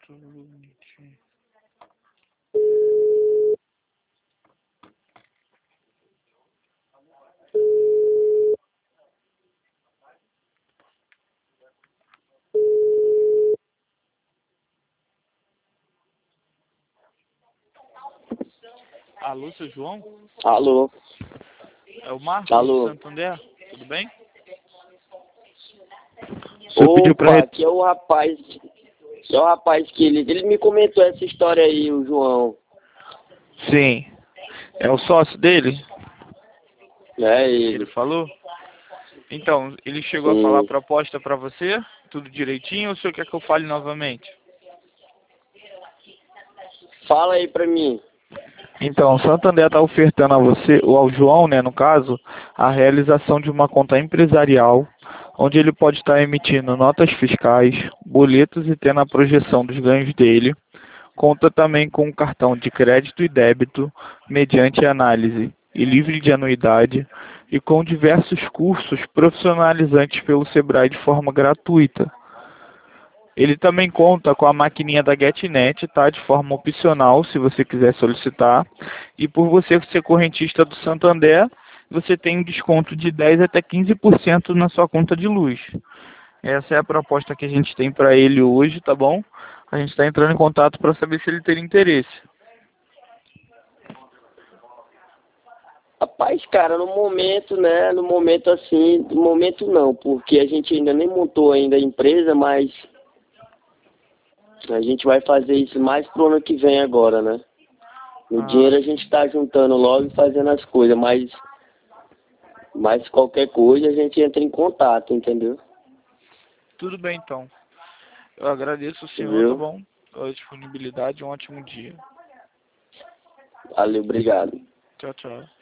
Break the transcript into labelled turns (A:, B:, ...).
A: Alô, seu João?
B: Alô,
A: É o Marcos
B: alô.
A: do Santander? Tudo bem? O senhor pediu
B: Opa,
A: pra...
B: aqui é o rapaz. É o rapaz que ele me comentou essa história aí, o João.
A: Sim. É o sócio dele?
B: É
A: Que ele
B: ele.
A: falou? Então, ele chegou a falar a
B: Sim.
A: proposta pra você? Tudo direitinho ou o senhor quer que eu fale novamente?
B: Fala aí pra mim.
A: Então, o Santander está ofertando a você, ou ao João, né, no caso, a realização de uma conta empresarial, onde ele pode estar emitindo notas fiscais, boletos e tendo a projeção dos ganhos dele. Conta também com um cartão de crédito e débito, mediante análise e livre de anuidade, e com diversos cursos profissionalizantes pelo Sebrae de forma gratuita. Ele também conta com a maquininha da GetNet, tá? De forma opcional, se você quiser solicitar. E por você ser correntista do Santander, você tem um desconto de 10 até 15% na sua conta de luz. Essa é a proposta que a gente tem para ele hoje, tá bom? A gente está entrando em contato para saber se ele teria interesse.
B: Rapaz, cara, no momento, né? No momento assim, no momento não, porque a gente ainda nem montou ainda a empresa, mas a gente vai fazer isso mais pro ano que vem agora, né? O dinheiro a gente tá juntando logo e fazendo as coisas, mas qualquer coisa a gente entra em contato, entendeu?
A: Tudo bem, então. Eu agradeço o senhor, tá
B: Viu?
A: bom? Pela disponibilidade, um ótimo dia.
B: Valeu, obrigado.
A: Tchau, tchau.